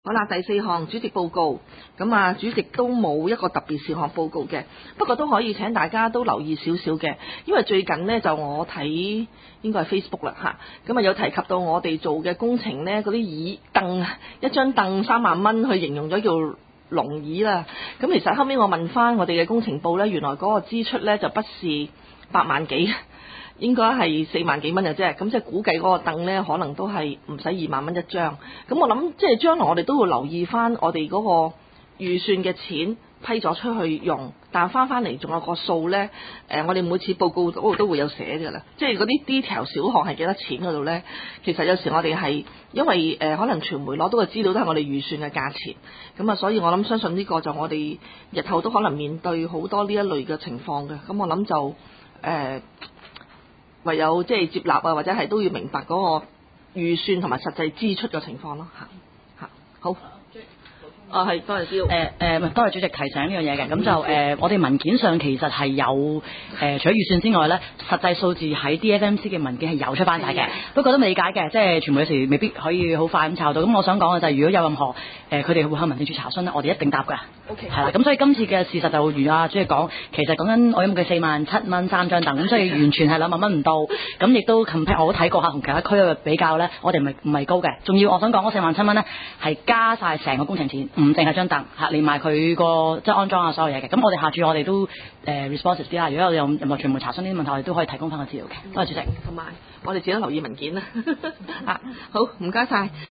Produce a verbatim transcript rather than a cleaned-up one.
好啦，第四項主席報告，咁啊主席都冇一個特別事項報告嘅，不過都可以請大家都留意少少嘅，因為最近呢，就我睇應該係 Facebook 啦嚇，咁啊有提及到我哋做嘅工程呢，嗰啲椅凳一張凳三萬蚊去形容咗叫龍椅啦，咁其實後尾我問翻我哋嘅工程部呢，原來嗰個支出呢就不是八萬幾。應該係四萬幾蚊嘅啫，咁即係估計嗰個凳呢，可能都係唔使二萬蚊一張。咁我諗即係將來我哋都會留意翻我哋嗰個預算嘅錢批咗出去用，但係翻翻嚟仲有個數呢。誒，我哋每次報告嗰度都會有寫嘅啦。即係嗰啲 detail 小項係幾多錢嗰度呢？其實有時我哋係因為誒可能傳媒攞到嘅資料都係我哋預算嘅價錢，咁啊，所以我諗相信呢個就我哋日後都可能面對好多呢一類嘅情況嘅。咁我諗就誒。呃唯有即係接納啊，或者係都要明白嗰個預算同埋實際支出嘅情況咯，嚇嚇好。啊，係多謝蕭。 誒誒，唔多謝主席提醒呢樣嘢嘅。咁就誒、呃，我哋文件上其實係有誒、呃，除咗預算之外咧，實際數字喺 D F M C 嘅文件係有出翻晒嘅。不過都理解嘅，即係傳媒有時未必可以好快咁抄到。咁我想講嘅就係，如果有任何誒，佢哋會向民政處查詢咧，我哋一定答㗎。 O K。 係啦，咁所以今次嘅事實就如阿主席講，其實講緊我有冇嘅四萬七蚊三張凳，咁所以完全係兩萬蚊唔到。咁亦都 compare 我都睇過下同其他區嘅比較咧，我哋唔係唔係高嘅。仲要我想講嗰四萬七蚊咧，係加晒成個工程錢。唔淨係張凳嚇，連埋佢個即係安裝啊所有嘢嘅。咁我哋下次我哋都誒 responsive 啲啦。如果有任何傳媒查詢呢啲問題，我哋都可以提供翻個資料嘅。多謝主席， 同埋我哋自己留意文件啦。啊，好，唔該晒。